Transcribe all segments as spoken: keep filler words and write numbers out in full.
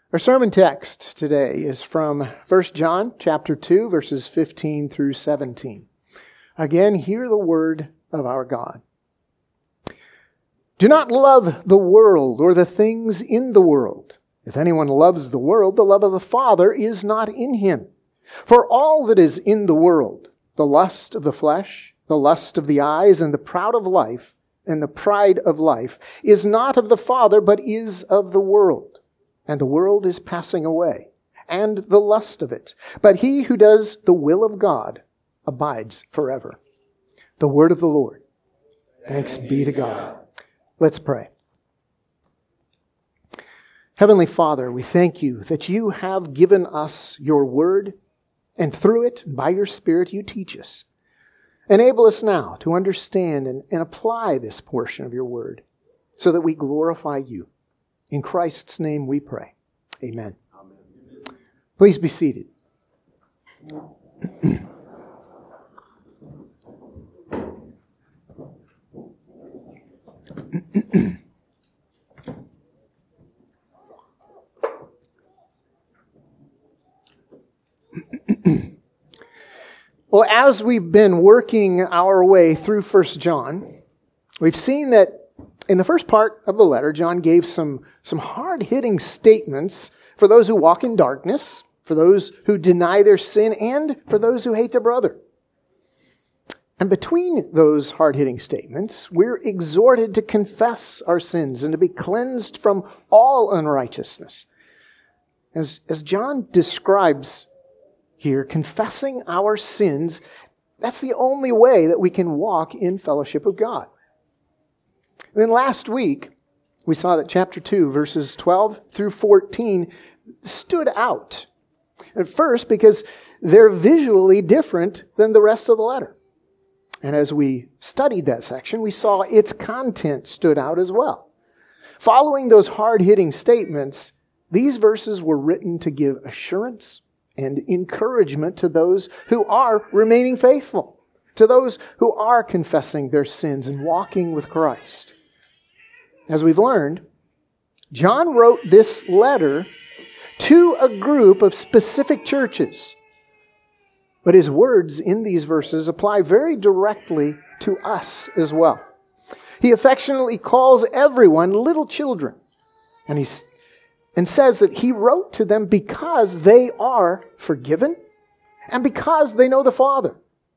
Our sermon text today is from First John chapter two, verses fifteen through seventeen. Again, hear the word of our God. Do not love the world or the things in the world. If anyone loves the world, the love of the Father is not in him. For all that is in the world, the lust of the flesh, the lust of the eyes, and the proud of life, and the pride of life, is not of the Father, but is of the world. And the world is passing away, and the lust of it. But he who does the will of God abides forever. The word of the Lord. Thanks be to God. Let's pray. Heavenly Father, we thank you that you have given us your word, and through it, by your Spirit, you teach us. Enable us now to understand and, and apply this portion of your word so that we glorify you. In Christ's name we pray. Amen. Amen. Please be seated. Well, as we've been working our way through First John, we've seen that in the first part of the letter, John gave some, some hard-hitting statements for those who walk in darkness, for those who deny their sin, and for those who hate their brother. And between those hard-hitting statements, we're exhorted to confess our sins and to be cleansed from all unrighteousness. As, as John describes here, confessing our sins, that's the only way that we can walk in fellowship with God. And then last week, we saw that chapter two, verses twelve through fourteen, stood out. At first, because they're visually different than the rest of the letter. And as we studied that section, we saw its content stood out as well. Following those hard-hitting statements, these verses were written to give assurance and encouragement to those who are remaining faithful, to those who are confessing their sins and walking with Christ. As we've learned, John wrote this letter to a group of specific churches. But his words in these verses apply very directly to us as well. He affectionately calls everyone little children. And, he, and says that he wrote to them because they are forgiven and because they know the Father.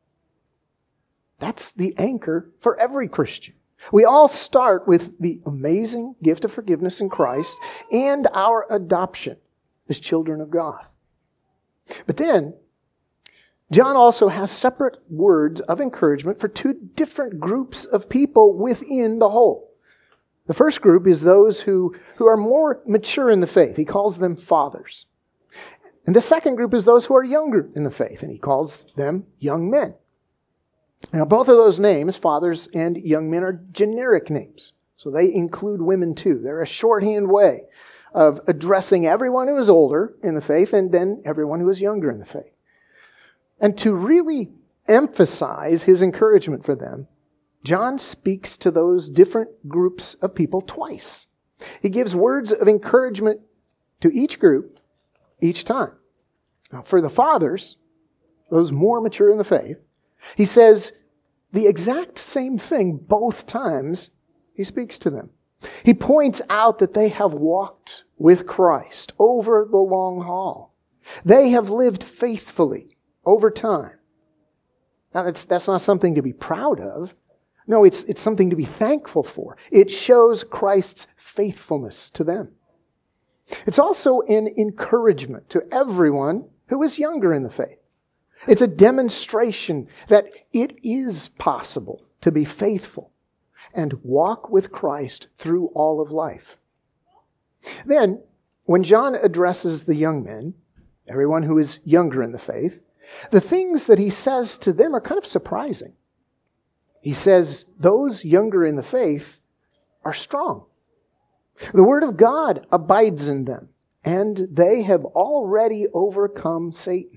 That's the anchor for every Christian. We all start with the amazing gift of forgiveness in Christ and our adoption as children of God. But then, John also has separate words of encouragement for two different groups of people within the whole. The first group is those who, who are more mature in the faith. He calls them fathers. And the second group is those who are younger in the faith, and he calls them young men. Now, both of those names, fathers and young men, are generic names. So they include women too. They're a shorthand way of addressing everyone who is older in the faith and then everyone who is younger in the faith. And to really emphasize his encouragement for them, John speaks to those different groups of people twice. He gives words of encouragement to each group each time. Now, for the fathers, those more mature in the faith, he says the exact same thing both times he speaks to them. He points out that they have walked with Christ over the long haul. They have lived faithfully over time. Now, that's, that's not something to be proud of. No, it's, it's something to be thankful for. It shows Christ's faithfulness to them. It's also an encouragement to everyone who is younger in the faith. It's a demonstration that it is possible to be faithful and walk with Christ through all of life. Then, when John addresses the young men, everyone who is younger in the faith, the things that he says to them are kind of surprising. He says those younger in the faith are strong. The word of God abides in them, and they have already overcome Satan.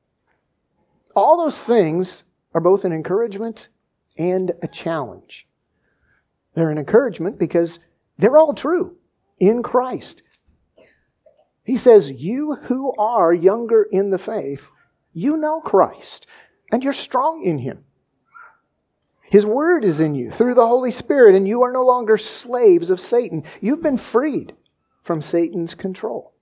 All those things are both an encouragement and a challenge. They're an encouragement because they're all true in Christ. He says, you who are younger in the faith, you know Christ, and you're strong in him. His word is in you through the Holy Spirit, and you are no longer slaves of Satan. You've been freed from Satan's control.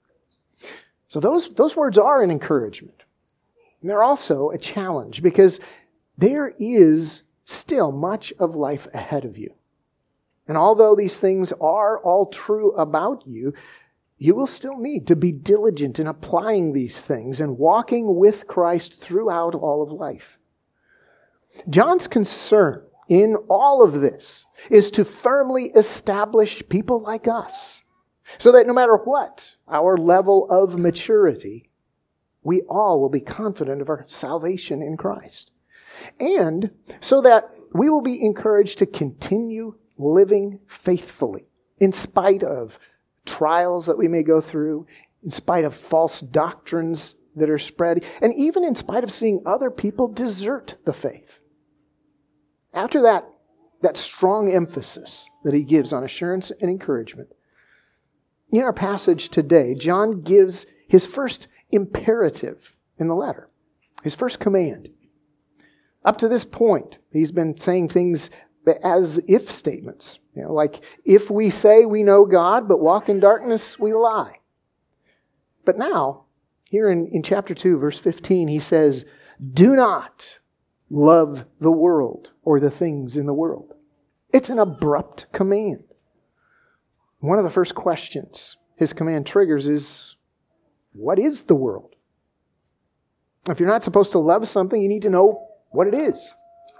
So those, those words are an encouragement. And they're also a challenge, because there is still much of life ahead of you. And although these things are all true about you, you will still need to be diligent in applying these things and walking with Christ throughout all of life. John's concern in all of this is to firmly establish people like us, so that no matter what our level of maturity, we all will be confident of our salvation in Christ. And so that we will be encouraged to continue living faithfully in spite of trials that we may go through, in spite of false doctrines that are spread, and even in spite of seeing other people desert the faith. After that, that strong emphasis that he gives on assurance and encouragement, in our passage today, John gives his first imperative in the letter, his first command. Up to this point, he's been saying things as if statements. You know, like, if we say we know God but walk in darkness, we lie. But now, here in, in chapter two, verse fifteen, he says, do not love the world or the things in the world. It's an abrupt command. One of the first questions his command triggers is, what is the world? If you're not supposed to love something, you need to know what it is.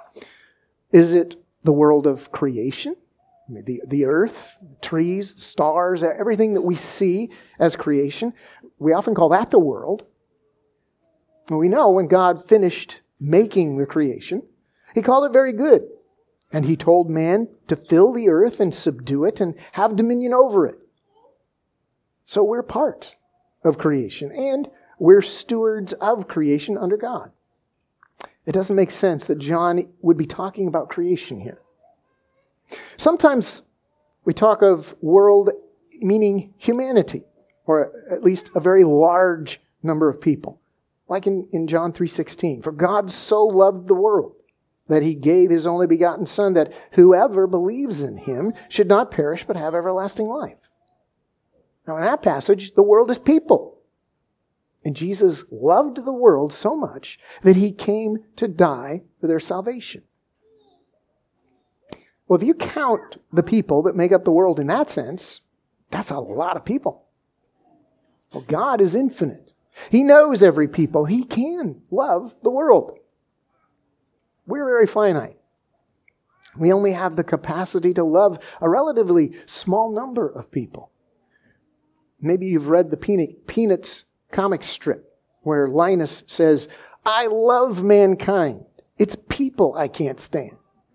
Is it the world of creation? The, the earth, trees, the stars, everything that we see as creation. We often call that the world. And we know when God finished making the creation, he called it very good. And he told man to fill the earth and subdue it and have dominion over it. So we're part of creation, and we're stewards of creation under God. It doesn't make sense that John would be talking about creation here. Sometimes we talk of world meaning humanity, or at least a very large number of people. Like in, in John three sixteen, for God so loved the world that he gave his only begotten Son, that whoever believes in him should not perish but have everlasting life. Now in that passage, the world is people. And Jesus loved the world so much that he came to die for their salvation. Well, if you count the people that make up the world in that sense, that's a lot of people. Well, God is infinite. He knows every people. He can love the world. We're very finite. We only have the capacity to love a relatively small number of people. Maybe you've read the Peanuts comic strip where Linus says, I love mankind. It's people I can't stand.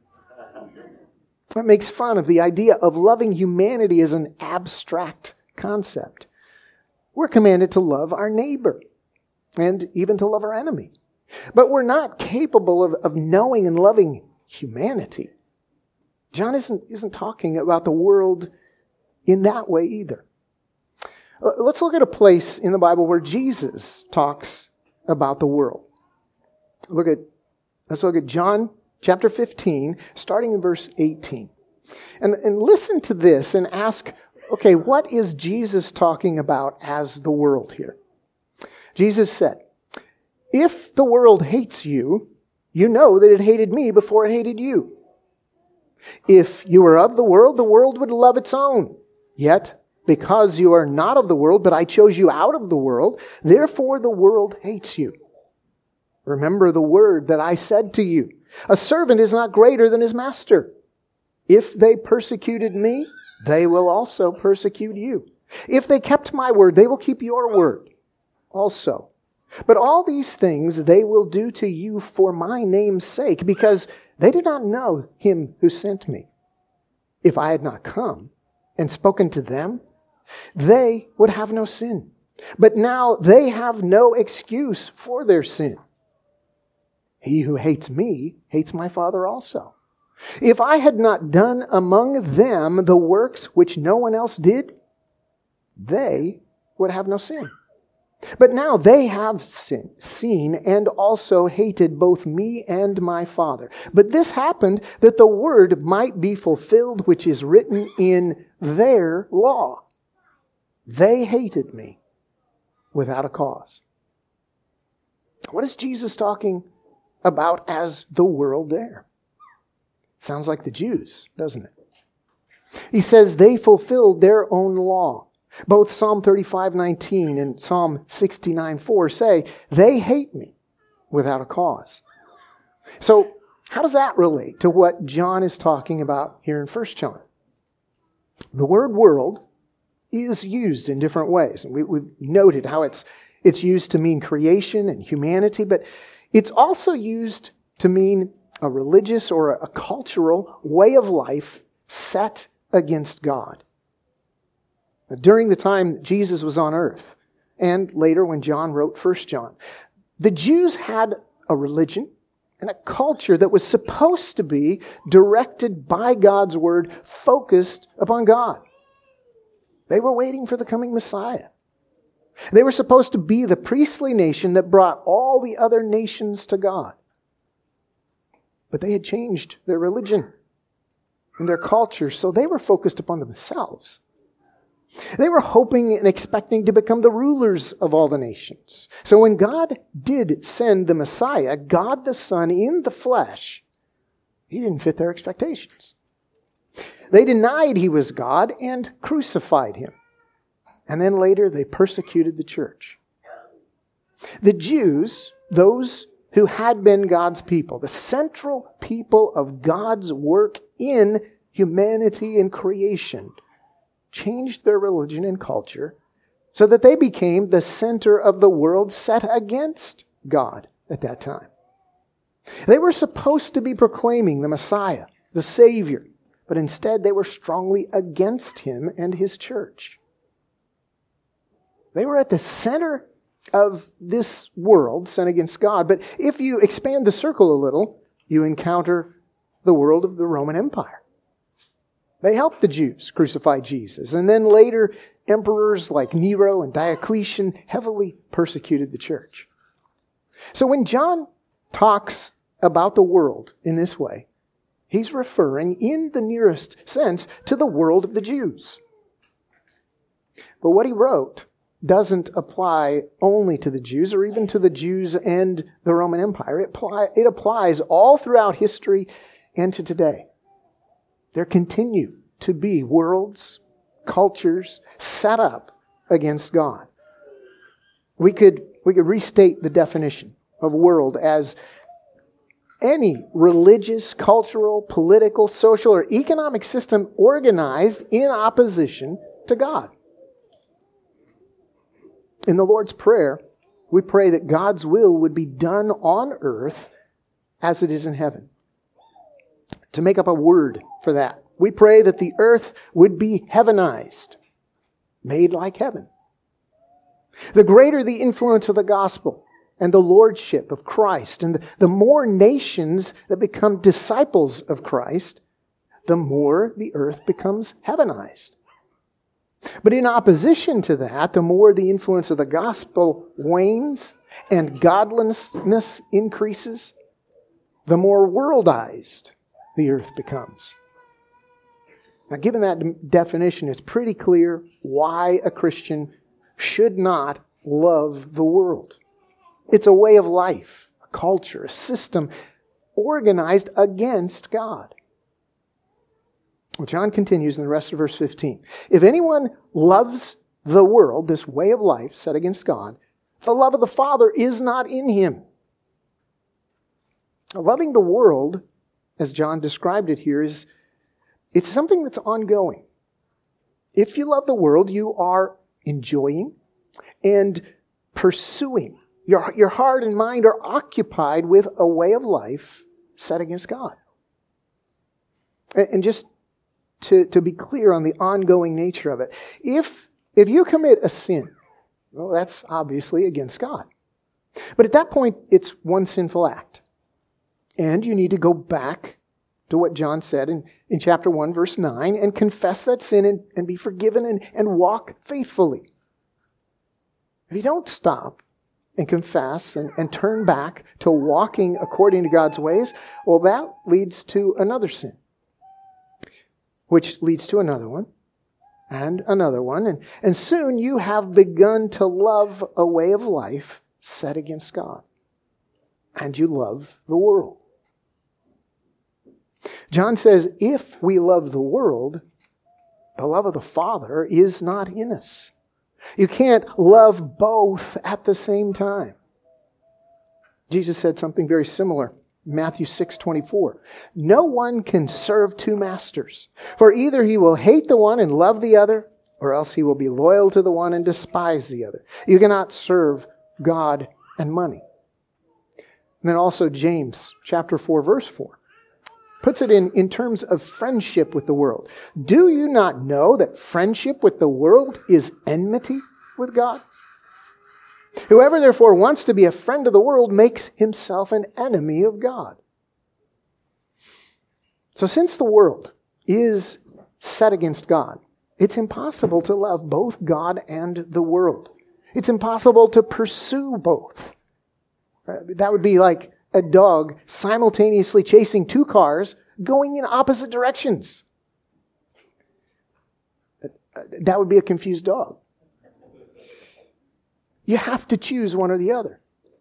That makes fun of the idea of loving humanity as an abstract concept. We're commanded to love our neighbor and even to love our enemy. But we're not capable of, of knowing and loving humanity. John isn't, isn't talking about the world in that way either. Let's look at a place in the Bible where Jesus talks about the world. Look at, let's look at John chapter fifteen, starting in verse eighteen. And, and listen to this and ask, okay, what is Jesus talking about as the world here? Jesus said, if the world hates you, you know that it hated me before it hated you. If you were of the world, the world would love its own. Yet, because you are not of the world, but I chose you out of the world, therefore the world hates you. Remember the word that I said to you. A servant is not greater than his master. If they persecuted me, they will also persecute you. If they kept my word, they will keep your word also. But all these things they will do to you for my name's sake, because they did not know him who sent me. If I had not come and spoken to them, they would have no sin. But now they have no excuse for their sin. He who hates me hates my Father also. If I had not done among them the works which no one else did, they would have no sin. But now they have sin, seen and also hated both me and my Father. But this happened that the word might be fulfilled which is written in their law. They hated me without a cause. What is Jesus talking about as the world there? Sounds like the Jews, doesn't it? He says they fulfilled their own law. Both Psalm thirty-five nineteen and Psalm sixty-nine four say, they hate me without a cause. So how does that relate to what John is talking about here in First John? The word world is used in different ways. And we, we've noted how it's, it's used to mean creation and humanity, but it's also used to mean a religious or a cultural way of life set against God. During the time Jesus was on earth, and later when John wrote First John, the Jews had a religion and a culture that was supposed to be directed by God's word, focused upon God. They were waiting for the coming Messiah. They were supposed to be the priestly nation that brought all the other nations to God. But they had changed their religion and their culture, so they were focused upon themselves. They were hoping and expecting to become the rulers of all the nations. So when God did send the Messiah, God the Son in the flesh, He didn't fit their expectations. They denied He was God and crucified Him. And then later they persecuted the church. The Jews, those who had been God's people, the central people of God's work in humanity and creation, changed their religion and culture so that they became the center of the world set against God at that time. They were supposed to be proclaiming the Messiah, the Savior, but instead they were strongly against Him and His church. They were at the center of this world sent against God, but if you expand the circle a little, you encounter the world of the Roman Empire. They helped the Jews crucify Jesus. And then later, emperors like Nero and Diocletian heavily persecuted the church. So when John talks about the world in this way, he's referring in the nearest sense to the world of the Jews. But what he wrote doesn't apply only to the Jews or even to the Jews and the Roman Empire. It, apply, it applies all throughout history and to today. There continue to be worlds, cultures set up against God. We could, we could restate the definition of world as any religious, cultural, political, social, or economic system organized in opposition to God. In the Lord's Prayer, we pray that God's will would be done on earth as it is in heaven. To make up a word for that, we pray that the earth would be heavenized, made like heaven. The greater the influence of the gospel and the lordship of Christ, and the more nations that become disciples of Christ, the more the earth becomes heavenized. But in opposition to that, the more the influence of the gospel wanes and godlessness increases, the more worldized the earth becomes. Now, given that definition, it's pretty clear why a Christian should not love the world. It's a way of life, a culture, a system organized against God. Well, John continues in the rest of verse fifteen. If anyone loves the world, this way of life set against God, the love of the Father is not in him. Loving the world, as John described it here, is it's something that's ongoing. If you love the world, you are enjoying and pursuing. Your, your heart and mind are occupied with a way of life set against God. And, and just to, to be clear on the ongoing nature of it, if, if you commit a sin, well, that's obviously against God. But at that point, it's one sinful act. And you need to go back to what John said in, in chapter one, verse nine, and confess that sin and, and be forgiven and, and walk faithfully. if you don't stop and confess and, and turn back to walking according to God's ways, well, that leads to another sin, which leads to another one, and another one. And, and soon you have begun to love a way of life set against God. And you love the world. John says, if we love the world, the love of the Father is not in us. You can't love both at the same time. Jesus said something very similar. Matthew six twenty-four. No one can serve two masters, for either he will hate the one and love the other, or else he will be loyal to the one and despise the other. You cannot serve God and money. And then also James chapter four, verse four. Puts it in, in terms of friendship with the world. Do you not know that friendship with the world is enmity with God? Whoever therefore wants to be a friend of the world makes himself an enemy of God. So since the world is set against God, it's impossible to love both God and the world. It's impossible to pursue both. Uh, that would be like a dog simultaneously chasing two cars going in opposite directions. That would be a confused dog. You have to choose one or the other.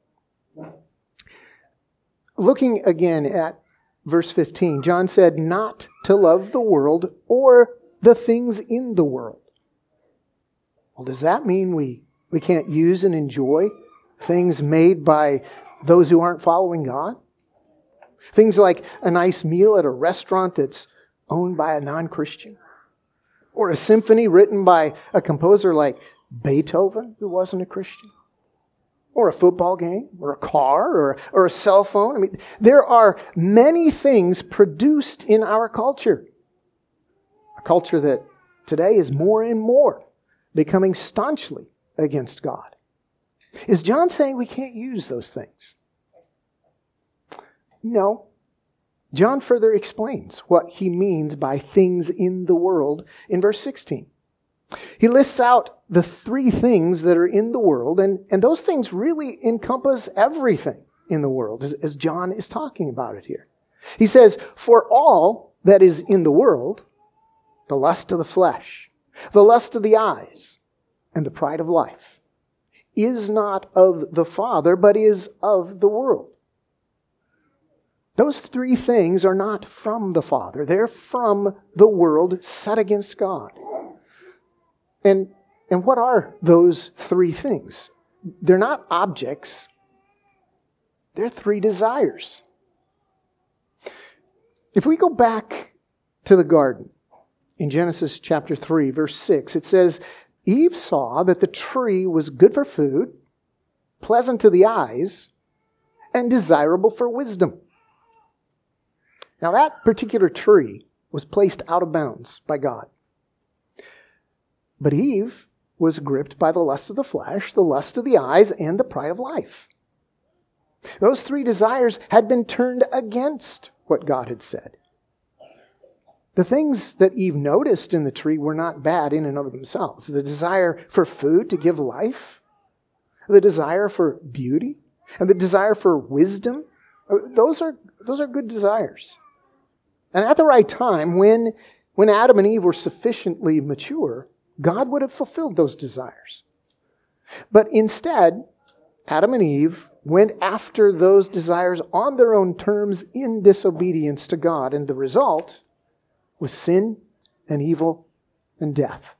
Looking again at verse fifteen, John said not to love the world or the things in the world. Well, does that mean we, we can't use and enjoy things made by those who aren't following God? Things like a nice meal at a restaurant that's owned by a non-Christian? Or a symphony written by a composer like Beethoven, who wasn't a Christian? Or a football game? Or a car? Or, or a cell phone? I mean, there are many things produced in our culture. A culture that today is more and more becoming staunchly against God. Is John saying we can't use those things? No. John further explains what he means by things in the world in verse sixteen. He lists out the three things that are in the world, and, and those things really encompass everything in the world, as, as John is talking about it here. He says, for all that is in the world, the lust of the flesh, the lust of the eyes, and the pride of life, is not of the Father, but is of the world. Those three things are not from the Father. They're from the world set against God. And, and what are those three things? They're not objects. They're three desires. If we go back to the garden in Genesis chapter three, verse six, it says, Eve saw that the tree was good for food, pleasant to the eyes, and desirable for wisdom. Now that particular tree was placed out of bounds by God. But Eve was gripped by the lust of the flesh, the lust of the eyes, and the pride of life. Those three desires had been turned against what God had said. The things that Eve noticed in the tree were not bad in and of themselves. The desire for food to give life, the desire for beauty, and the desire for wisdom, those are, those are good desires. And at the right time, when, when Adam and Eve were sufficiently mature, God would have fulfilled those desires. But instead, Adam and Eve went after those desires on their own terms in disobedience to God. And the result was sin and evil and death.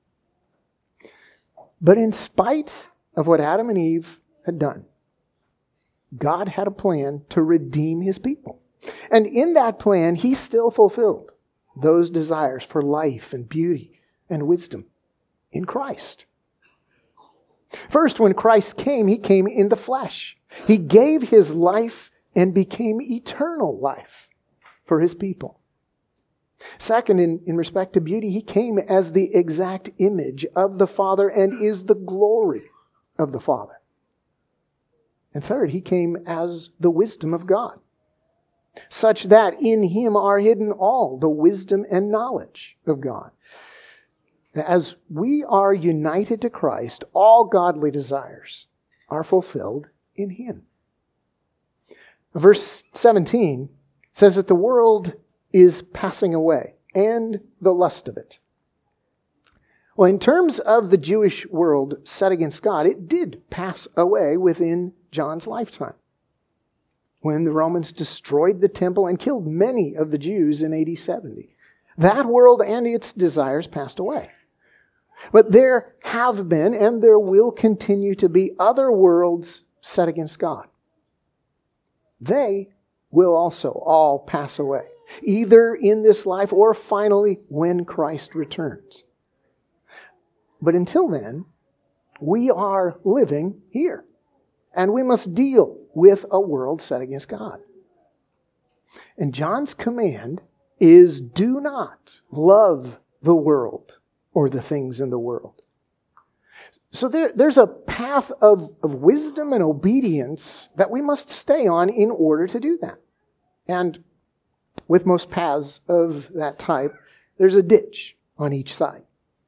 But in spite of what Adam and Eve had done, God had a plan to redeem his people. And in that plan, he still fulfilled those desires for life and beauty and wisdom in Christ. First, when Christ came, he came in the flesh. He gave his life and became eternal life for his people. Second, in, in respect to beauty, he came as the exact image of the Father and is the glory of the Father. And third, he came as the wisdom of God, such that in him are hidden all the wisdom and knowledge of God. As we are united to Christ, all godly desires are fulfilled in Him. Verse seventeen says that the world is passing away, and the lust of it. Well, in terms of the Jewish world set against God, it did pass away within John's lifetime, when the Romans destroyed the temple and killed many of the Jews in A D seventy. That world and its desires passed away. But there have been, and there will continue to be, other worlds set against God. They will also all pass away, either in this life or finally when Christ returns. But until then, we are living here, and we must deal with a world set against God. And John's command is, do not love the world or the things in the world. So there, there's a path of, of wisdom and obedience that we must stay on in order to do that. And with most paths of that type, there's a ditch on each side.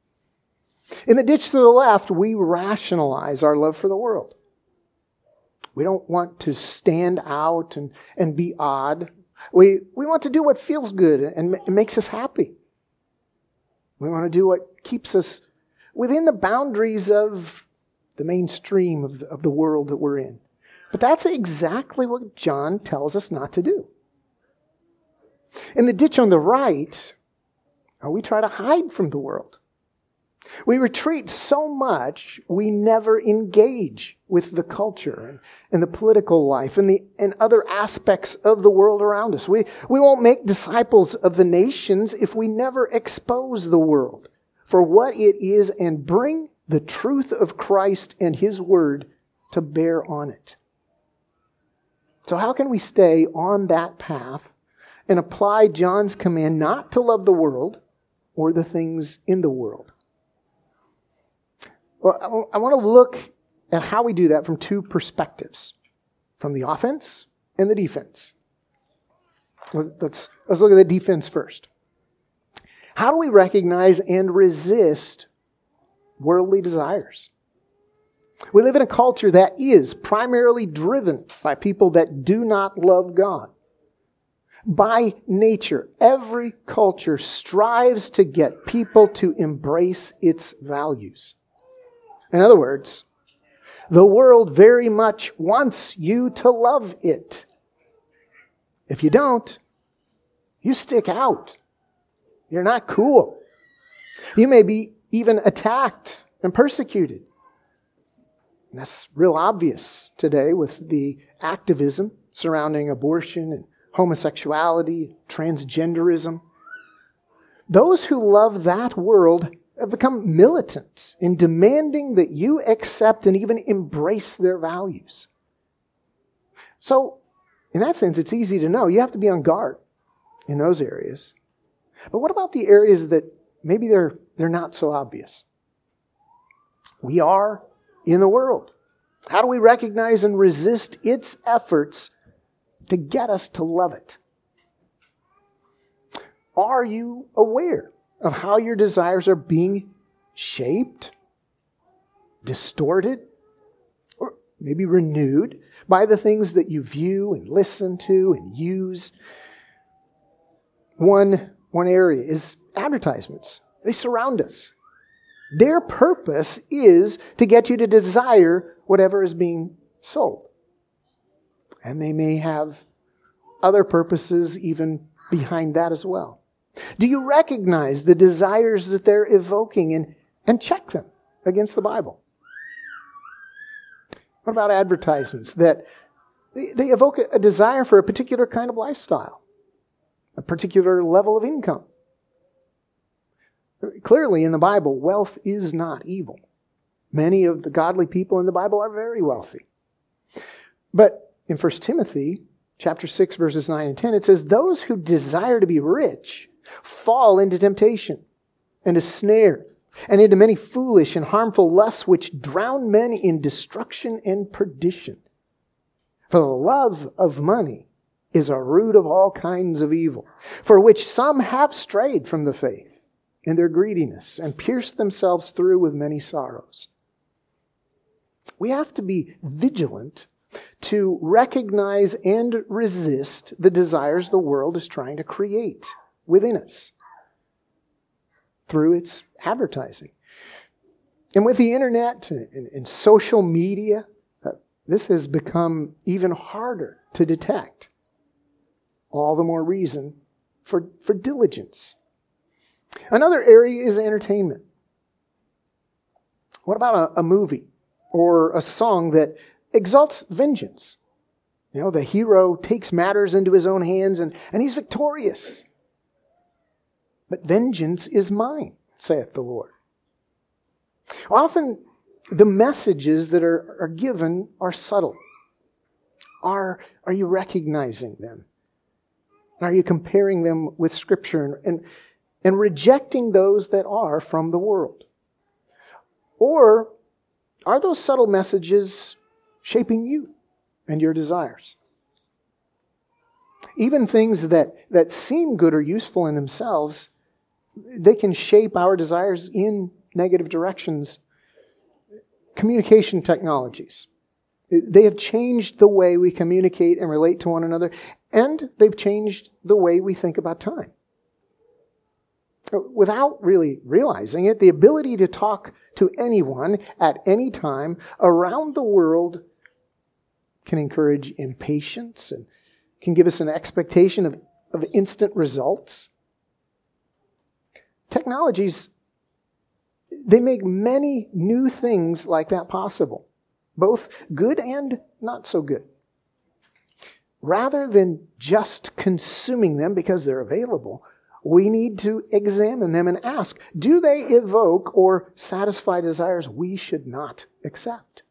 In the ditch to the left, we rationalize our love for the world. We don't want to stand out and, and be odd. We, we want to do what feels good and ma- makes us happy. We want to do what keeps us within the boundaries of the mainstream of the, of the world that we're in. But that's exactly what John tells us not to do. In the ditch on the right, we try to hide from the world. We retreat so much, we never engage with the culture and, and the political life and the and other aspects of the world around us. We, we won't make disciples of the nations if we never expose the world for what it is and bring the truth of Christ and His Word to bear on it. So how can we stay on that path and apply John's command not to love the world or the things in the world? Well, I want to look at how we do that from two perspectives, from the offense and the defense. Let's, let's look at the defense first. How do we recognize and resist worldly desires? We live in a culture that is primarily driven by people that do not love God. By nature, every culture strives to get people to embrace its values. In other words, the world very much wants you to love it. If you don't, you stick out. You're not cool. You may be even attacked and persecuted. And that's real obvious today with the activism surrounding abortion and homosexuality, transgenderism. Those who love that world have become militant in demanding that you accept and even embrace their values. So, in that sense, it's easy to know. You have to be on guard in those areas. But what about the areas that maybe they're, they're not so obvious? We are in the world. How do we recognize and resist its efforts to get us to love it? Are you aware of how your desires are being shaped, distorted, or maybe renewed by the things that you view and listen to and use? One, one area is advertisements. They surround us. Their purpose is to get you to desire whatever is being sold. And they may have other purposes even behind that as well. Do you recognize the desires that they're evoking and, and check them against the Bible? What about advertisements that they, they evoke a, a desire for a particular kind of lifestyle, a particular level of income? Clearly in the Bible, wealth is not evil. Many of the godly people in the Bible are very wealthy. But in First Timothy chapter six, verses nine and ten, it says, those who desire to be rich fall into temptation and a snare and into many foolish and harmful lusts which drown men in destruction and perdition. For the love of money is a root of all kinds of evil, for which some have strayed from the faith in their greediness and pierced themselves through with many sorrows. We have to be vigilant to recognize and resist the desires the world is trying to create within us through its advertising. And with the internet and, and social media, uh, this has become even harder to detect. All the more reason for, for diligence. Another area is entertainment. What about a, a movie or a song that exalts vengeance? You know, the hero takes matters into his own hands and, and he's victorious. But vengeance is mine, saith the Lord. Often the messages that are, are given are subtle. Are, are you recognizing them? Are you comparing them with Scripture and, and, and rejecting those that are from the world? Or are those subtle messages shaping you and your desires? Even things that, that seem good or useful in themselves, they can shape our desires in negative directions. Communication technologies. They have changed the way we communicate and relate to one another, and they've changed the way we think about time. Without really realizing it, the ability to talk to anyone at any time around the world can encourage impatience and can give us an expectation of, of instant results. Technologies, they make many new things like that possible, both good and not so good. Rather than just consuming them because they're available, we need to examine them and ask, do they evoke or satisfy desires we should not accept?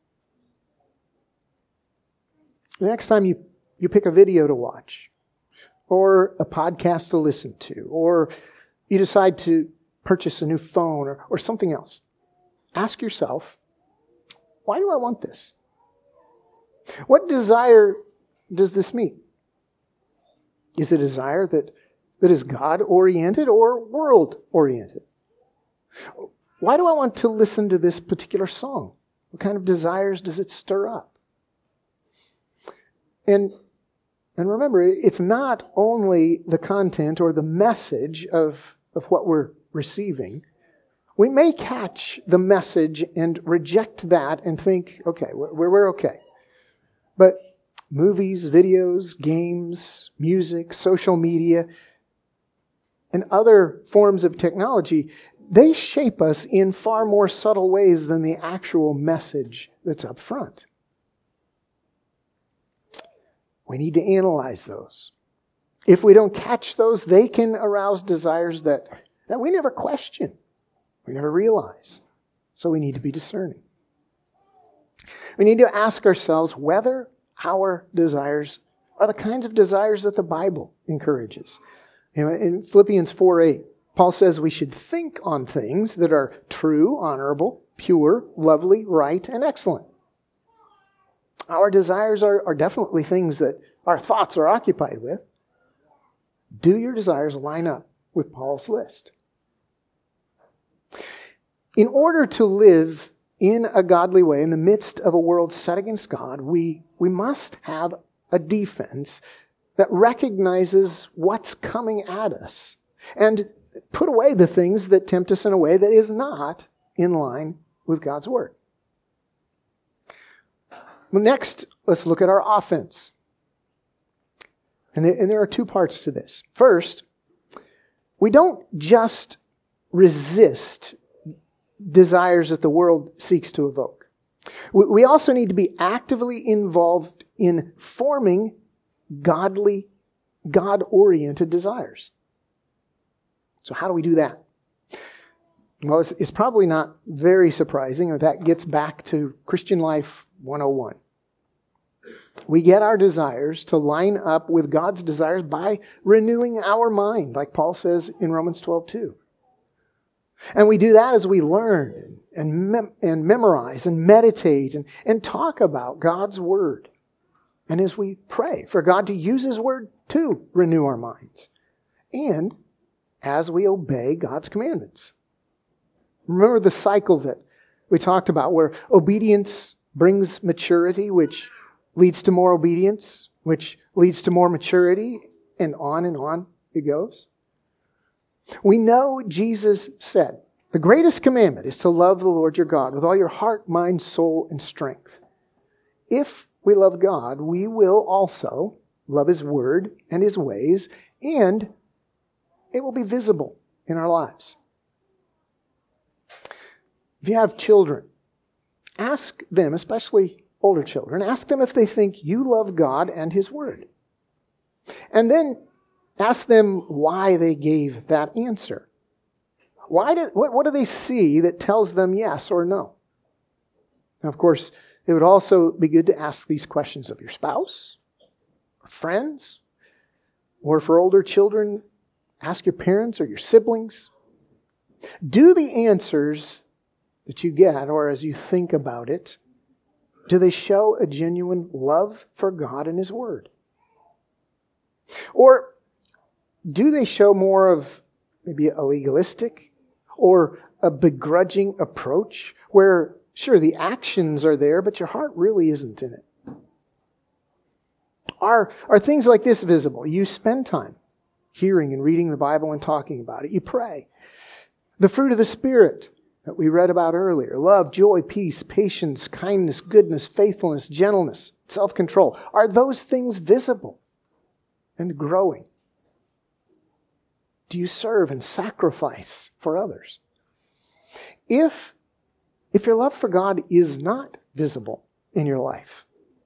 The next time you, you pick a video to watch, or a podcast to listen to, or you decide to purchase a new phone or, or something else, ask yourself, why do I want this? What desire does this meet? Is it a desire that, that is God-oriented or world-oriented? Why do I want to listen to this particular song? What kind of desires does it stir up? And, and remember, it's not only the content or the message of, of what we're receiving. We may catch the message and reject that and think, okay, we're, we're okay. But movies, videos, games, music, social media, and other forms of technology, they shape us in far more subtle ways than the actual message that's up front. We need to analyze those. If we don't catch those, they can arouse desires that, that we never question, we never realize. So we need to be discerning. We need to ask ourselves whether our desires are the kinds of desires that the Bible encourages. You know, in Philippians four eight, Paul says we should think on things that are true, honorable, pure, lovely, right, and excellent. Our desires are, are definitely things that our thoughts are occupied with. Do your desires line up with Paul's list? In order to live in a godly way in the midst of a world set against God, we, we must have a defense that recognizes what's coming at us and put away the things that tempt us in a way that is not in line with God's Word. Next, let's look at our offense. And there are two parts to this. First, we don't just resist desires that the world seeks to evoke. We also need to be actively involved in forming godly, God-oriented desires. So how do we do that? Well, it's, it's probably not very surprising that that gets back to Christian Life one oh one. We get our desires to line up with God's desires by renewing our mind, like Paul says in Romans twelve two. And we do that as we learn and, mem- and memorize and meditate and, and talk about God's Word. And as we pray for God to use His Word to renew our minds. And as we obey God's commandments. Remember the cycle that we talked about, where obedience brings maturity, which leads to more obedience, which leads to more maturity, and on and on it goes. We know Jesus said, the greatest commandment is to love the Lord your God with all your heart, mind, soul, and strength. If we love God, we will also love His word and His ways, and it will be visible in our lives. If you have children, ask them, especially older children, ask them if they think you love God and His word. And then ask them why they gave that answer. Why did, what, what do they see that tells them yes or no? Now, of course, it would also be good to ask these questions of your spouse, or friends, or for older children, ask your parents or your siblings. Do the answers that you get, or as you think about it, do they show a genuine love for God and His word? Or do they show more of maybe a legalistic or a begrudging approach where, sure, the actions are there, but your heart really isn't in it? Are, are things like this visible? You spend time hearing and reading the Bible and talking about it. You pray. The fruit of the Spirit that we read about earlier, love, joy, peace, patience, kindness, goodness, faithfulness, gentleness, self-control. Are those things visible and growing? Do you serve and sacrifice for others? If, if your love for God is not visible in your life,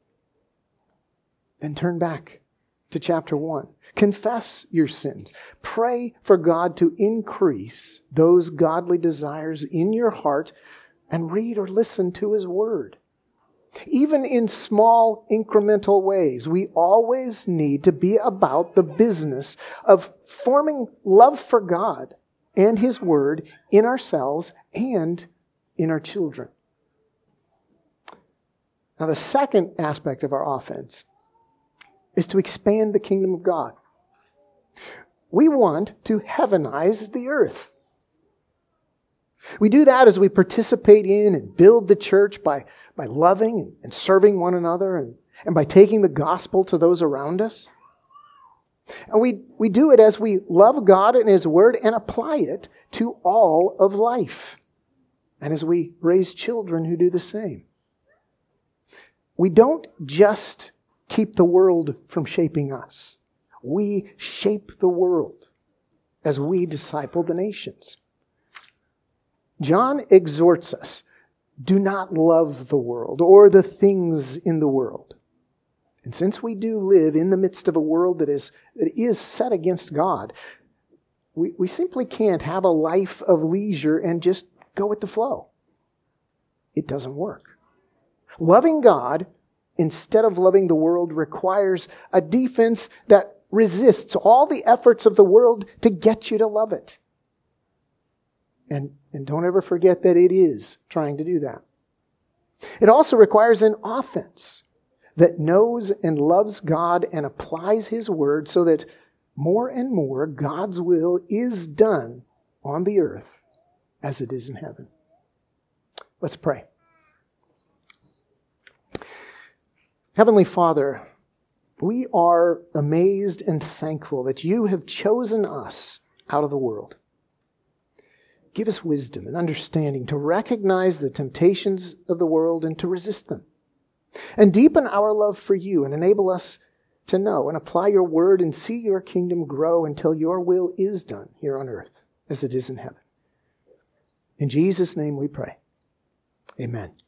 then turn back to chapter one. Confess your sins. Pray for God to increase those godly desires in your heart and read or listen to His word. Even in small incremental ways, we always need to be about the business of forming love for God and His word in ourselves and in our children. Now, the second aspect of our offense is to expand the kingdom of God. We want to heavenize the earth. We do that as we participate in and build the church by, by loving and serving one another and, and by taking the gospel to those around us. And we, we do it as we love God and His word and apply it to all of life. And as we raise children who do the same. We don't just keep the world from shaping us. We shape the world as we disciple the nations. John exhorts us, do not love the world or the things in the world. And since we do live in the midst of a world that is, that is set against God, we, we simply can't have a life of leisure and just go with the flow. It doesn't work. Loving God instead of loving the world requires a defense that resists all the efforts of the world to get you to love it. And, and don't ever forget that it is trying to do that. It also requires an offense that knows and loves God and applies His word so that more and more God's will is done on the earth as it is in heaven. Let's pray. Heavenly Father, we are amazed and thankful that You have chosen us out of the world. Give us wisdom and understanding to recognize the temptations of the world and to resist them. And deepen our love for You and enable us to know and apply Your word and see Your kingdom grow until Your will is done here on earth as it is in heaven. In Jesus' name we pray. Amen.